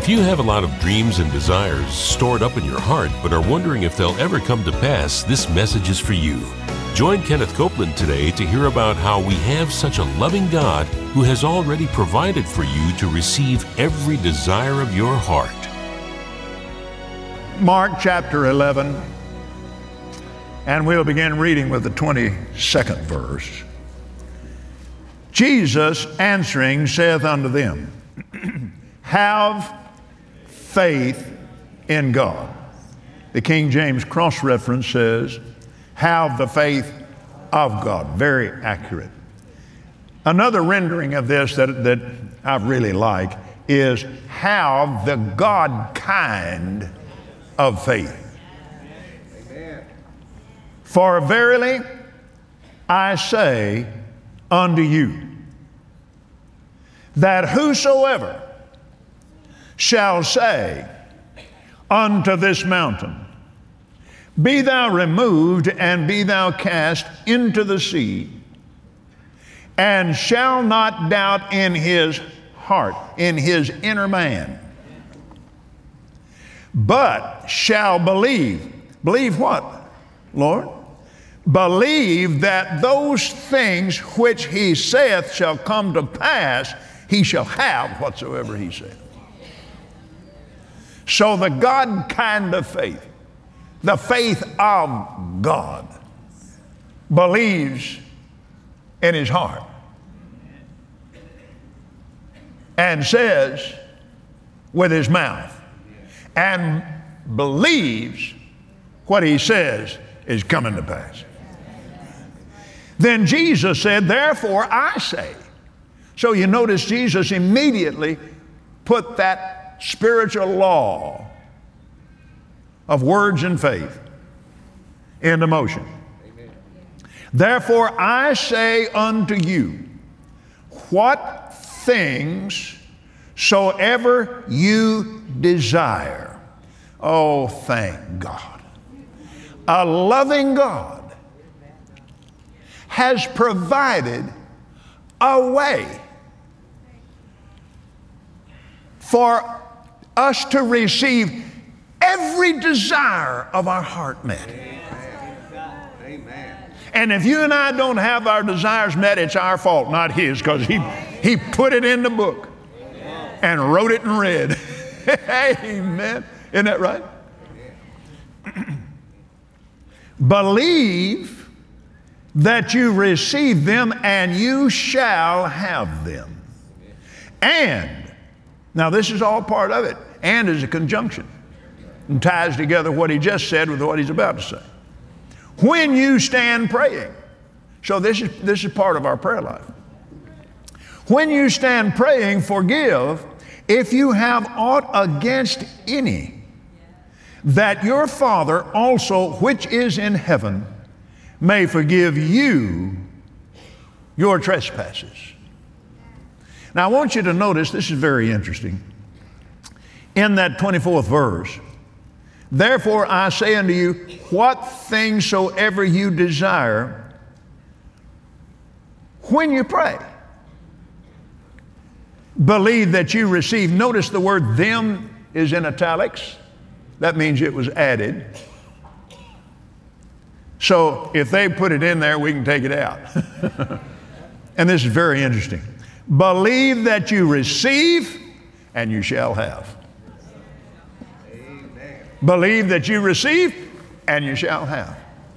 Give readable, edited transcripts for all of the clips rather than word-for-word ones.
If you have a lot of dreams and desires stored up in your heart but are wondering if they'll ever come to pass, this message is for you. Join Kenneth Copeland today to hear about how we have such a loving God who has already provided for you to receive every desire of your heart. Mark chapter 11, and we'll begin reading with the 22nd verse. Jesus answering saith unto them, have faith in God. The King James cross-reference says, have the faith of God. Very accurate. Another rendering of this that I really like is have the God kind of faith. Amen. For verily I say unto you, that whosoever shall say unto this mountain, be thou removed and be thou cast into the sea, and shall not doubt in his heart, in his inner man, but shall believe. Believe what, Lord? Believe that those things which he saith shall come to pass, he shall have whatsoever he saith. So the God kind of faith, the faith of God, believes in his heart and says with his mouth and believes what he says is coming to pass. Then Jesus said, therefore I say. So you notice Jesus immediately put that spiritual law of words and faith into motion. Amen. Therefore I say unto you, what things soever you desire. Oh, thank God. A loving God has provided a way for us to receive every desire of our heart met. Amen. And if you and I don't have our desires met, it's our fault, not his, because he put it in the book and wrote it in red. Amen. Isn't that right? Believe that you receive them and you shall have them. And, now this is all part of it, and is a conjunction and ties together what he just said with what he's about to say. When you stand praying, so this is part of our prayer life. When you stand praying, forgive if you have aught against any, that your Father also which is in heaven may forgive you your trespasses. Now I want you to notice, this is very interesting. In that 24th verse, therefore I say unto you, what things soever you desire when you pray, believe that you receive. Notice the word them is in italics. That means it was added. So if they put it in there, we can take it out. And this is very interesting. Believe that you receive and you shall have. Amen. Believe that you receive and you shall have.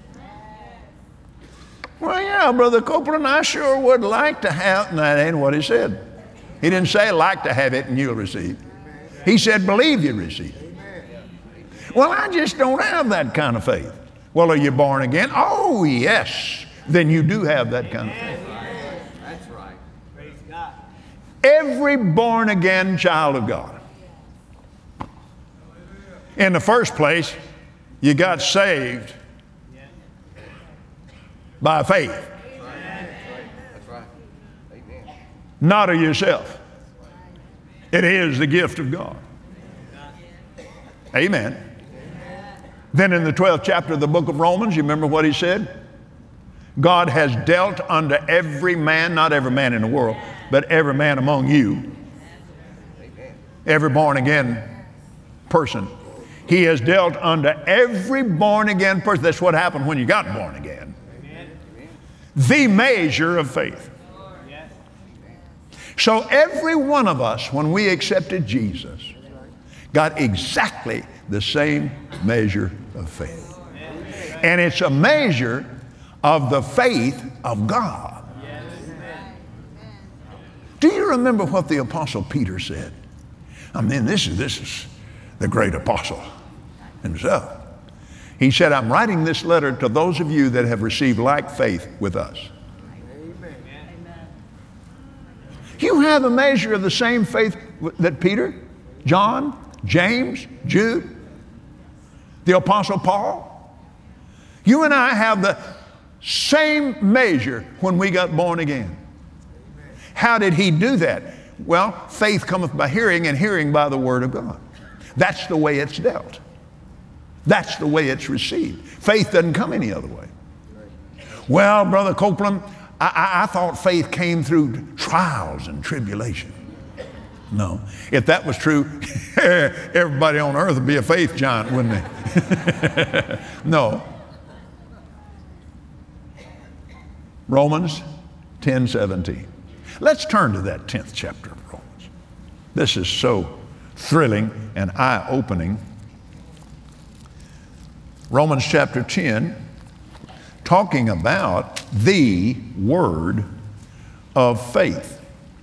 Well, yeah, Brother Copeland, I sure would like to have. And that ain't what he said. He didn't say like to have it and you'll receive. He said believe you receive. Well, I just don't have that kind of faith. Well, are you born again? Oh, yes. Then you do have that kind of faith. That's right. Praise God. Every born again child of God. In the first place, you got saved by faith. That's right. Amen. Not of yourself. It is the gift of God. Amen. Then in the 12th chapter of the book of Romans, you remember what he said? God has dealt unto every man, not every man in the world, but every man among you, every born again person. He has dealt unto every born again person. That's what happened when you got born again. Amen. The measure of faith. So every one of us, when we accepted Jesus, got exactly the same measure of faith. And it's a measure of the faith of God. Do you remember what the Apostle Peter said? I mean, this is the great apostle himself. He said, I'm writing this letter to those of you that have received like faith with us. Amen. You have a measure of the same faith that Peter, John, James, Jude, the Apostle Paul. You and I have the same measure when we got born again. How did he do that? Well, faith cometh by hearing, and hearing by the word of God. That's the way it's dealt. That's the way it's received. Faith doesn't come any other way. Well, Brother Copeland, I thought faith came through trials and tribulation. No. If that was true, everybody on earth would be a faith giant, wouldn't they? No. Romans 10:17. Let's turn to that 10th chapter of Romans. This is so thrilling and eye-opening. Romans chapter 10, talking about the word of faith.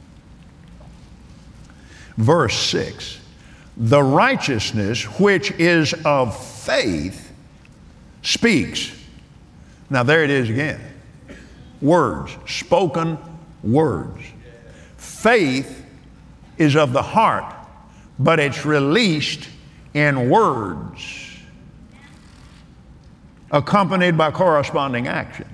Verse 6, the righteousness which is of faith speaks. Now there it is again. Words, spoken words. Faith is of the heart, but it's released in words, accompanied by corresponding action.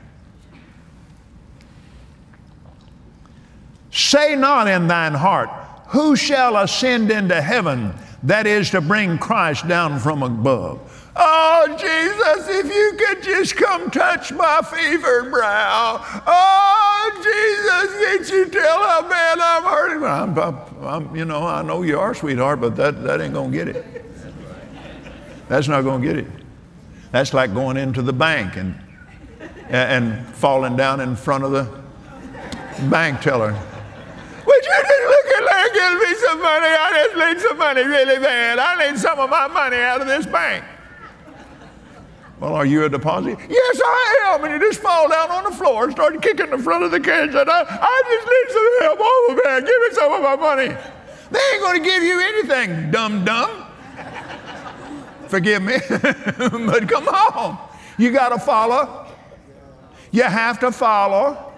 Say not in thine heart, who shall ascend into heaven? That is to bring Christ down from above. Oh, Jesus, if you could just come touch my fevered brow. Oh, Jesus, can't you tell how bad I'm hurting? I know you are, sweetheart, but that ain't going to get it. That's not going to get it. That's like going into the bank and falling down in front of the bank teller. Would you just look at like give me some money? I just need some money really bad. I need some of my money out of this bank. Well, are you a deposit? Yes, I am. And you just fall down on the floor and start kicking the front of the cash. And I just need some help over there. Give me some of my money. They ain't going to give you anything, dumb. Forgive me, but come on. You got to follow. You have to follow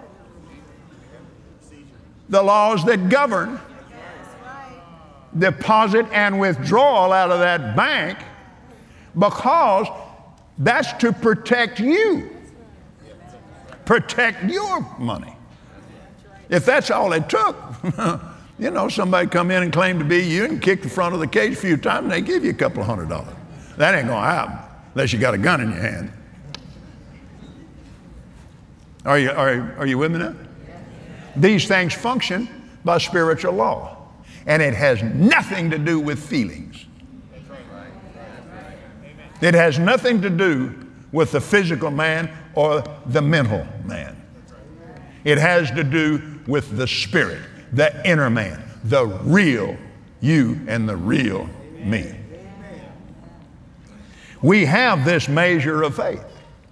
the laws that govern deposit and withdrawal out of that bank, because that's to protect you. Protect your money. If that's all it took, somebody come in and claim to be you and kick the front of the cage a few times and they give you a couple of $100. That ain't going to happen unless you got a gun in your hand. Are you with me now? These things function by spiritual law, and it has nothing to do with feelings. It has nothing to do with the physical man or the mental man. It has to do with the spirit, the inner man, the real you and the real me. We have this measure of faith.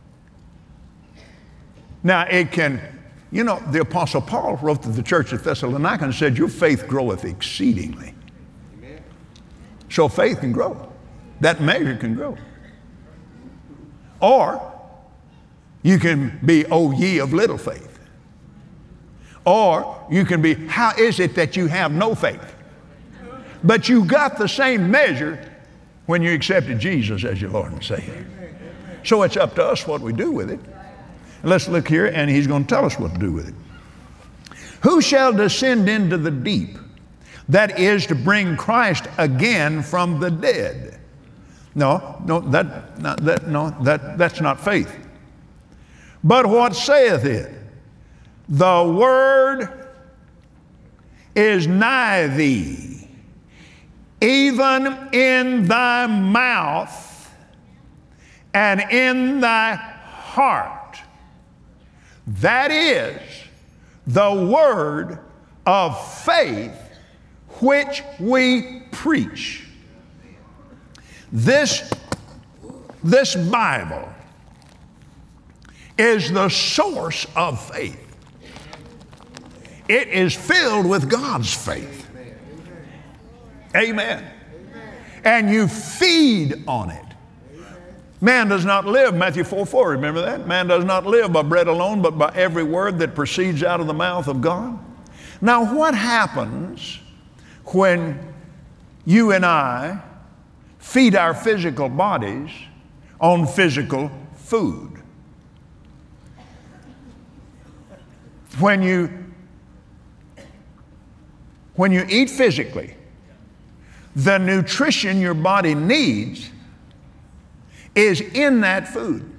Now it can, the Apostle Paul wrote to the church at Thessalonica and said, your faith groweth exceedingly. Amen. So faith can grow. That measure can grow. Or you can be, oh ye of little faith. Or you can be, how is it that you have no faith? But you got the same measure when you accepted Jesus as your Lord and Savior. So it's up to us what we do with it. Let's look here, and he's going to tell us what to do with it. Who shall descend into the deep? That is to bring Christ again from the dead. That's not faith. But what saith it? The word is nigh thee, even in thy mouth and in thy heart. That is the word of faith which we preach. This Bible is the source of faith. It is filled with God's faith. Amen. And you feed on it. Man does not live, Matthew 4:4, remember that? Man does not live by bread alone, but by every word that proceeds out of the mouth of God. Now, what happens when you and I feed our physical bodies on physical food? When you eat physically, the nutrition your body needs is in that food.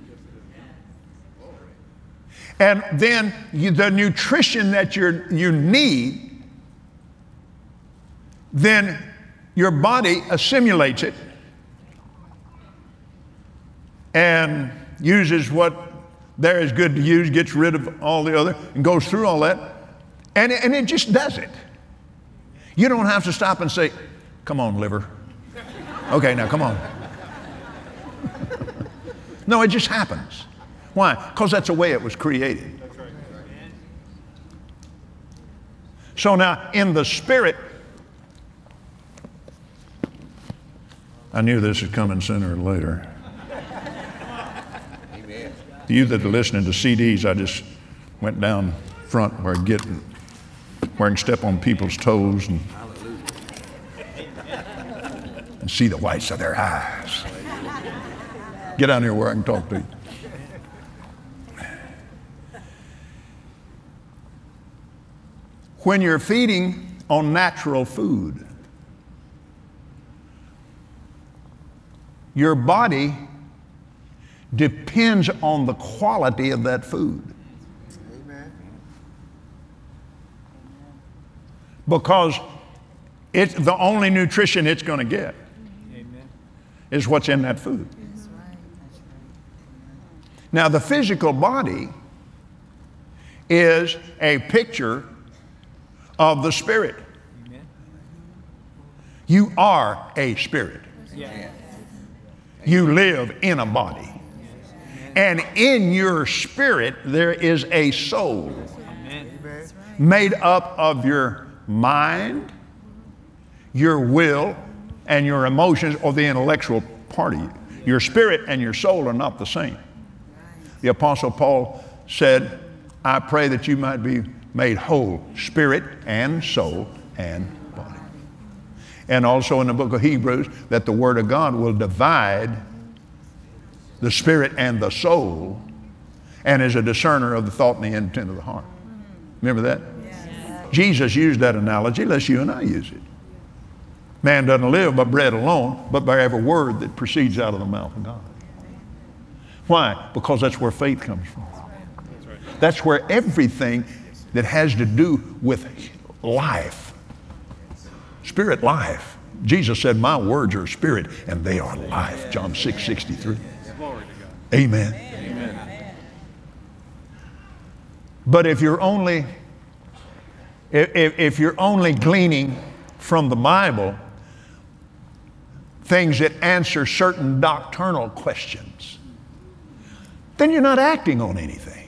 And then the nutrition that you need, then your body assimilates it and uses what there is good to use, gets rid of all the other, and goes through all that. And it just does it. You don't have to stop and say, come on, liver. Okay, now come on. No, it just happens. Why? Because that's the way it was created. So now, in the Spirit, I knew this was coming sooner or later. Amen. You that are listening to CDs, I just went down front where I can step on people's toes and see the whites of their eyes. Get down here where I can talk to you. When you're feeding on natural food, your body depends on the quality of that food. Amen. Because it's the only nutrition it's going to get. Amen. Is what's in that food. That's right. Now, the physical body is a picture of the Spirit. Amen. You are a spirit. Yeah. You live in a body. And in your spirit, there is a soul. Amen. Made up of your mind, your will, and your emotions, or the intellectual part of you. Your spirit and your soul are not the same. The Apostle Paul said, I pray that you might be made whole, spirit and soul and body. And also in the book of Hebrews, that the Word of God will divide the spirit and the soul, and is a discerner of the thought and the intent of the heart. Remember that? Yes. Jesus used that analogy, lest you and I use it. Man doesn't live by bread alone, but by every word that proceeds out of the mouth of God. Why? Because that's where faith comes from. That's where everything that has to do with life, spirit life. Jesus said, my words are spirit and they are life. John 6:63. Amen. Amen. But if you're only gleaning from the Bible things that answer certain doctrinal questions, then you're not acting on anything.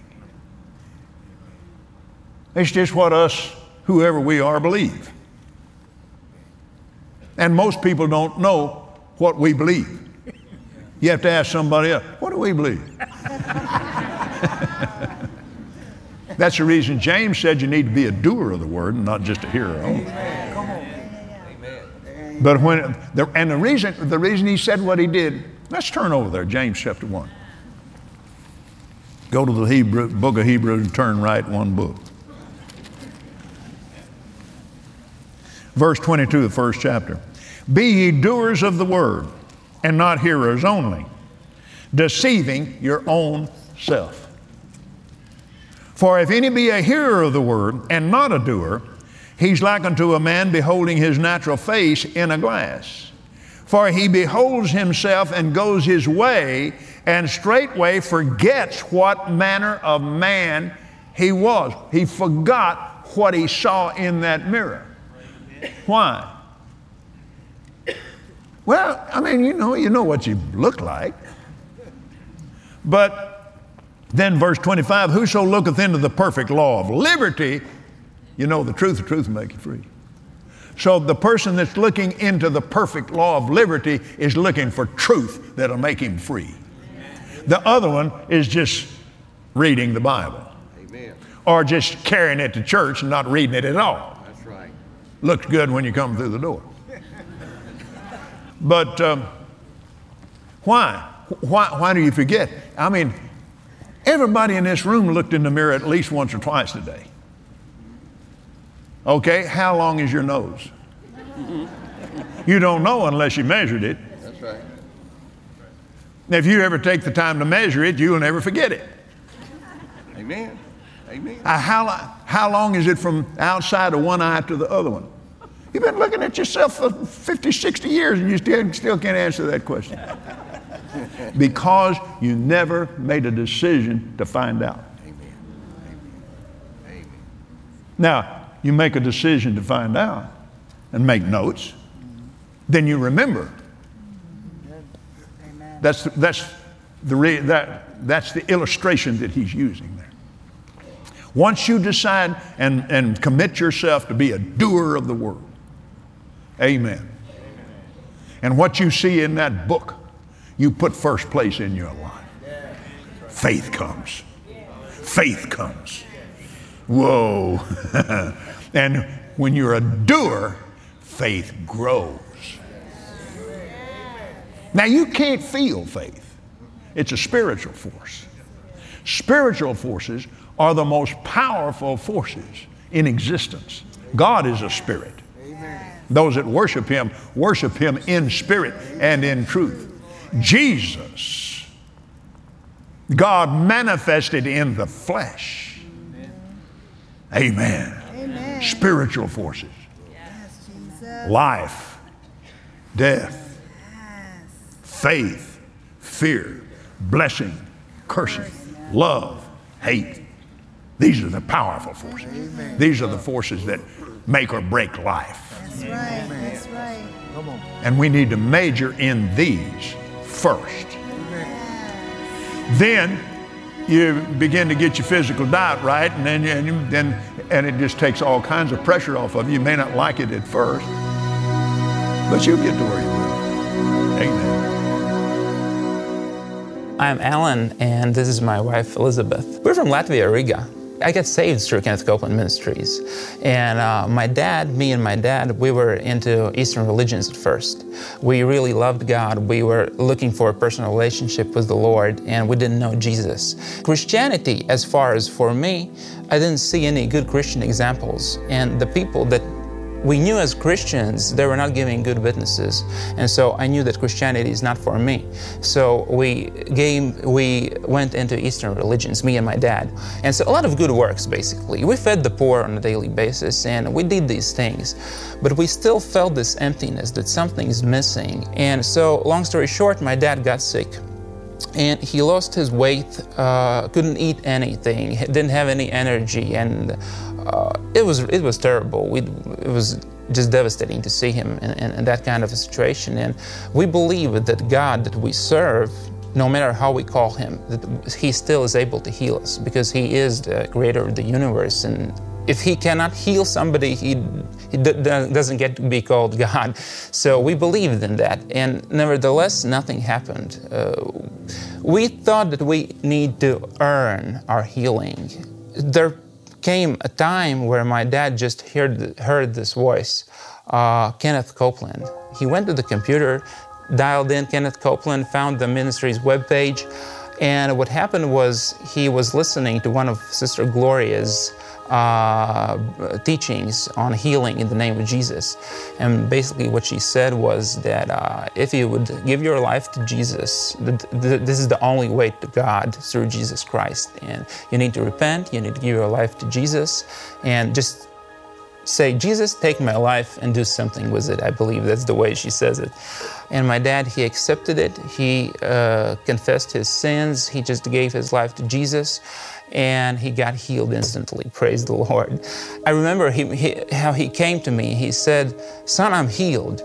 It's just what us, whoever we are, believe. And most people don't know what we believe. You have to ask somebody else, what do we believe? That's the reason James said you need to be a doer of the word and not just a hearer only. But the reason he said what he did, let's turn over there, James chapter 1. Go to the book of Hebrews and turn right one book. Verse 22, the first chapter. Be ye doers of the word, and not hearers only, deceiving your own self. For if any be a hearer of the word, and not a doer, He's like unto a man beholding his natural face in a glass. For he beholds himself and goes his way, and straightway forgets what manner of man he was. He forgot what he saw in that mirror. Why? Well, I mean, you know what you look like. But then verse 25, whoso looketh into the perfect law of liberty, you know the truth will make you free. So the person that's looking into the perfect law of liberty is looking for truth that'll make him free. The other one is just reading the Bible. Amen. Or just carrying it to church and not reading it at all. That's right. Looks good when you come through the door. But why? Why do you forget? I mean, everybody in this room looked in the mirror at least once or twice today. Okay, how long is your nose? You don't know unless you measured it. That's right. If you ever take the time to measure it, you'll never forget it. Amen. Amen. How long is it from outside of one eye to the other one? You've been looking at yourself for 50, 60 years and you still can't answer that question. Because you never made a decision to find out. Amen. Amen. Now, you make a decision to find out and make notes, then you remember. That's the illustration that he's using there. Once you decide and commit yourself to be a doer of the word, amen. And what you see in that book, you put first place in your life. Faith comes. Faith comes. Whoa. And when you're a doer, faith grows. Now you can't feel faith. It's a spiritual force. Spiritual forces are the most powerful forces in existence. God is a spirit. Those that worship him in spirit and in truth. Jesus, God manifested in the flesh. Amen. Amen. Spiritual forces. Yes, Jesus. Life, death, yes. Faith, fear, blessing, cursing, love, hate. These are the powerful forces. Amen. These are the forces that make or break life. That's right. That's right. Come on. And we need to major in these first. Amen. Then you begin to get your physical diet right, and then it just takes all kinds of pressure off of you. You may not like it at first, but you'll get to where you will. Amen. I'm Alan, and this is my wife, Elizabeth. We're from Latvia, Riga. I got saved through Kenneth Copeland Ministries. And me and my dad, we were into Eastern religions at first. We really loved God. We were looking for a personal relationship with the Lord, and we didn't know Jesus. Christianity, as far as for me, I didn't see any good Christian examples. And the people that we knew as Christians, they were not giving good witnesses. And so I knew that Christianity is not for me. So we went into Eastern religions, me and my dad. And so a lot of good works, basically. We fed the poor on a daily basis, and we did these things. But we still felt this emptiness, that something's missing. And so, long story short, my dad got sick. And he lost his weight, couldn't eat anything, didn't have any energy, and it was terrible. It was just devastating to see him in that kind of a situation. And we believe that God that we serve, no matter how we call him, that he still is able to heal us, because he is the creator of the universe. And if he cannot heal somebody, he doesn't get to be called God. So we believed in that. And nevertheless, nothing happened. We thought that we need to earn our healing. There came a time where my dad just heard this voice, Kenneth Copeland. He went to the computer, dialed in Kenneth Copeland, found the ministry's webpage, and what happened was he was listening to one of Sister Gloria's teachings on healing in the name of Jesus. And basically what she said was that if you would give your life to Jesus, this is the only way to God, through Jesus Christ. And you need to repent, you need to give your life to Jesus, and just say, Jesus, take my life and do something with it. I believe that's the way she says it. And my dad, he accepted it. He confessed his sins. He just gave his life to Jesus, and he got healed instantly. Praise the Lord. I remember how he came to me. He said, son, I'm healed.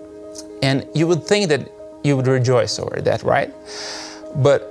And you would think that you would rejoice over that, right? But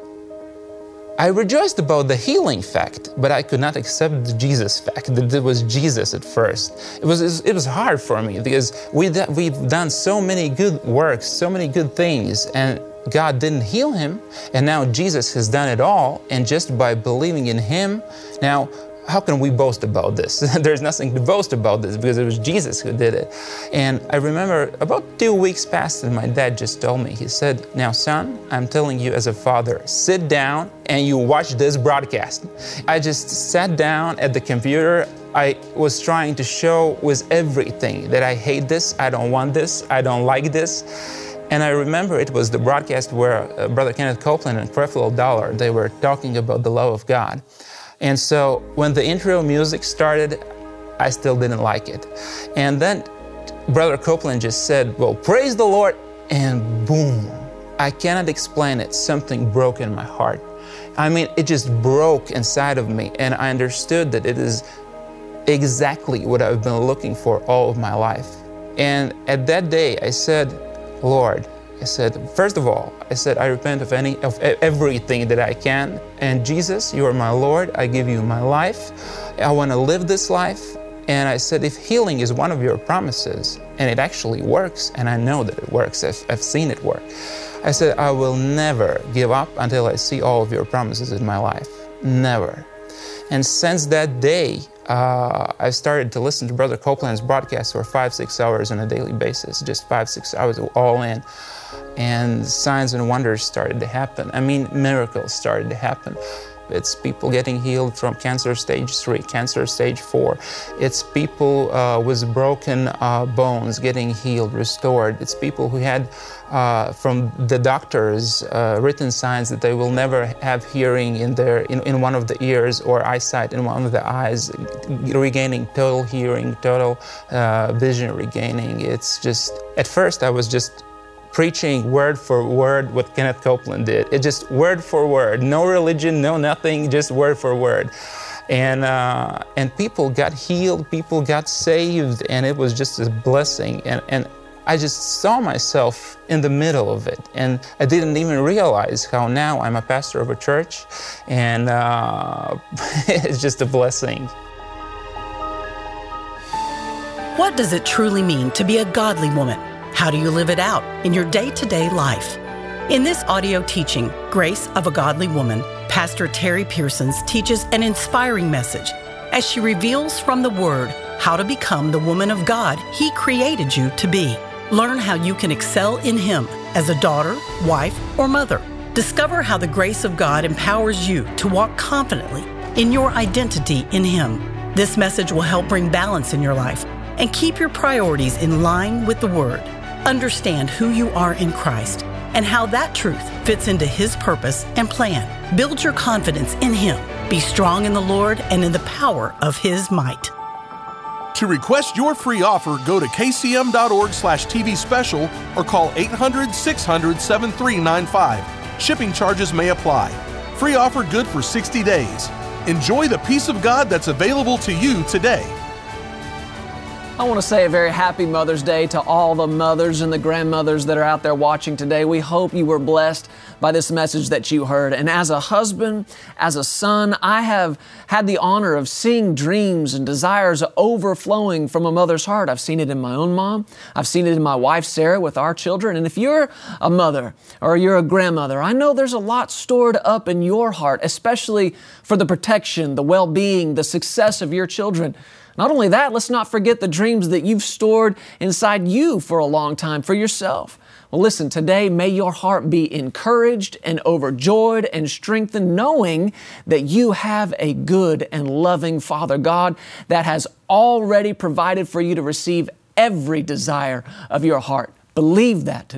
I rejoiced about the healing fact, but I could not accept the Jesus fact, that it was Jesus at first. It was hard for me because we've done so many good works, so many good things, and God didn't heal him, and now Jesus has done it all, and just by believing in him, now how can we boast about this? There's nothing to boast about this because it was Jesus who did it. And I remember about 2 weeks passed and my dad just told me, he said, now son, I'm telling you as a father, sit down and you watch this broadcast. I just sat down at the computer. I was trying to show with everything that I hate this, I don't want this, I don't like this. And I remember it was the broadcast where Brother Kenneth Copeland and Creflo Dollar, they were talking about the love of God. And so when the intro music started, I still didn't like it. And then Brother Copeland just said, well, praise the Lord, and boom. I cannot explain it. Something broke in my heart. I mean, it just broke inside of me, and I understood that it is exactly what I've been looking for all of my life. And at that day, I said, Lord, I said, first of all, I said, I repent of everything that I can. And Jesus, you are my Lord. I give you my life. I want to live this life. And I said, if healing is one of your promises, and it actually works, and I know that it works, I've seen it work. I said, I will never give up until I see all of your promises in my life. Never. And since that day, I started to listen to Brother Copeland's broadcasts for 5-6 hours on a daily basis, just 5-6 hours all in. And signs and wonders started to happen. I mean, miracles started to happen. It's people getting healed from cancer stage 3, cancer stage 4. It's people with broken bones getting healed, restored. It's people who had, from the doctors, written signs that they will never have hearing in one of the ears or eyesight in one of the eyes, regaining total hearing, total vision regaining. It's just, at first I was just preaching word for word what Kenneth Copeland did. It just word for word, no religion, no nothing, just word for word. And people got healed, people got saved, and it was just a blessing. And I just saw myself in the middle of it, and I didn't even realize how now I'm a pastor of a church, and it's just a blessing. What does it truly mean to be a godly woman? How do you live it out in your day-to-day life? In this audio teaching, Grace of a Godly Woman, Pastor Terry Pearsons teaches an inspiring message as she reveals from the Word how to become the woman of God He created you to be. Learn how you can excel in Him as a daughter, wife, or mother. Discover how the grace of God empowers you to walk confidently in your identity in Him. This message will help bring balance in your life and keep your priorities in line with the Word. Understand who you are in Christ and how that truth fits into His purpose and plan. Build your confidence in Him. Be strong in the Lord and in the power of His might. To request your free offer, go to kcm.org/TV special or call 800-600-7395. Shipping charges may apply. Free offer good for 60 days. Enjoy the peace of God that's available to you today. I want to say a very happy Mother's Day to all the mothers and the grandmothers that are out there watching today. We hope you were blessed by this message that you heard. And as a husband, as a son, I have had the honor of seeing dreams and desires overflowing from a mother's heart. I've seen it in my own mom. I've seen it in my wife, Sarah, with our children. And if you're a mother or you're a grandmother, I know there's a lot stored up in your heart, especially for the protection, the well-being, the success of your children. Not only that, let's not forget the dreams that you've stored inside you for a long time for yourself. Well, listen, today may your heart be encouraged and overjoyed and strengthened knowing that you have a good and loving Father God that has already provided for you to receive every desire of your heart. Believe that today.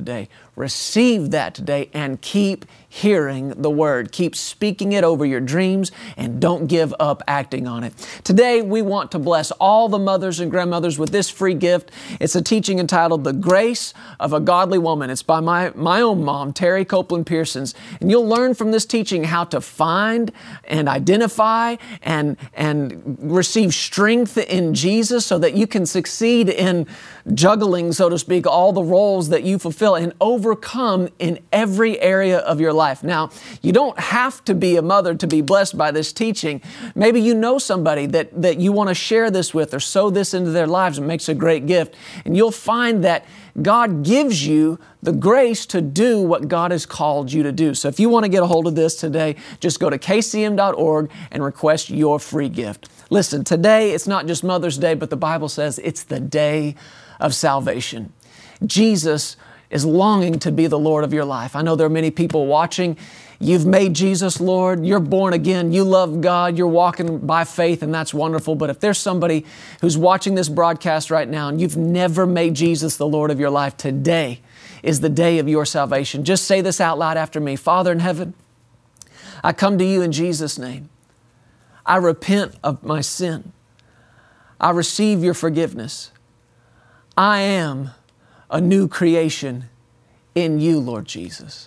receive that today and keep hearing the Word. Keep speaking it over your dreams and don't give up acting on it. Today, we want to bless all the mothers and grandmothers with this free gift. It's a teaching entitled The Grace of a Godly Woman. It's by my own mom, Terry Copeland Pearsons. And you'll learn from this teaching how to find and identify and receive strength in Jesus so that you can succeed in juggling, so to speak, all the roles that you fulfill and overcome in every area of your life. Now, you don't have to be a mother to be blessed by this teaching. Maybe you know somebody that you want to share this with or sow this into their lives. It makes a great gift. And you'll find that God gives you the grace to do what God has called you to do. So if you want to get a hold of this today, just go to kcm.org and request your free gift. Listen, today it's not just Mother's Day, but the Bible says it's the day of salvation. Jesus is longing to be the Lord of your life. I know there are many people watching. You've made Jesus Lord. You're born again. You love God. You're walking by faith, and that's wonderful. But if there's somebody who's watching this broadcast right now and you've never made Jesus the Lord of your life, today is the day of your salvation. Just say this out loud after me. Father in heaven, I come to you in Jesus' name. I repent of my sin. I receive your forgiveness. I am a new creation in you, Lord Jesus.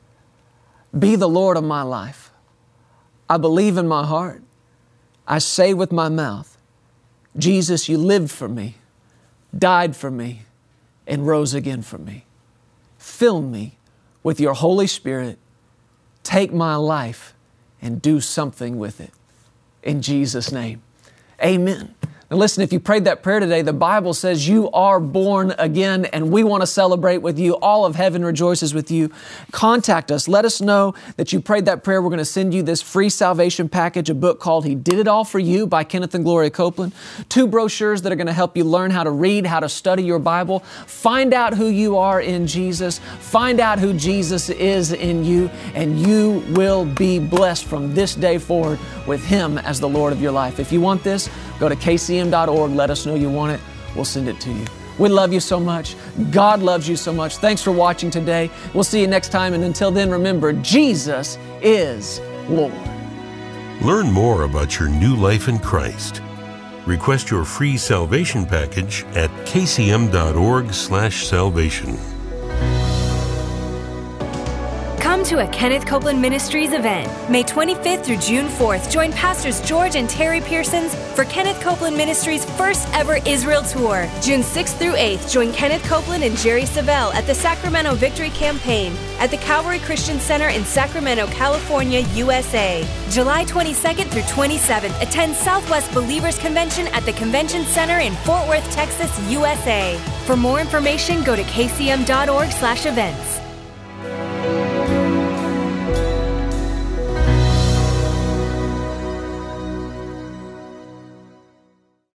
Be the Lord of my life. I believe in my heart. I say with my mouth, Jesus, you lived for me, died for me, and rose again for me. Fill me with your Holy Spirit. Take my life and do something with it. In Jesus' name, amen. And listen, if you prayed that prayer today, the Bible says you are born again, and we want to celebrate with you. All of heaven rejoices with you. Contact us. Let us know that you prayed that prayer. We're going to send you this free salvation package, a book called He Did It All For You by Kenneth and Gloria Copeland, 2 brochures that are going to help you learn how to read, how to study your Bible, find out who you are in Jesus, find out who Jesus is in you, and you will be blessed from this day forward with Him as the Lord of your life. If you want this, go to kcm.org. Let us know you want it. We'll send it to you. We love you so much. God loves you so much. Thanks for watching today. We'll see you next time. And until then, remember, Jesus is Lord. Learn more about your new life in Christ. Request your free salvation package at kcm.org/salvation. Come to a Kenneth Copeland Ministries event, May 25th through June 4th. Join Pastors George and Terry Pearsons for Kenneth Copeland Ministries' first ever Israel tour. June 6th through 8th, join Kenneth Copeland and Jerry Savelle at the Sacramento Victory Campaign at the Calvary Christian Center in Sacramento, California, USA. July 22nd through 27th, attend Southwest Believers Convention at the Convention Center in Fort Worth, Texas, USA. For more information, go to kcm.org/events.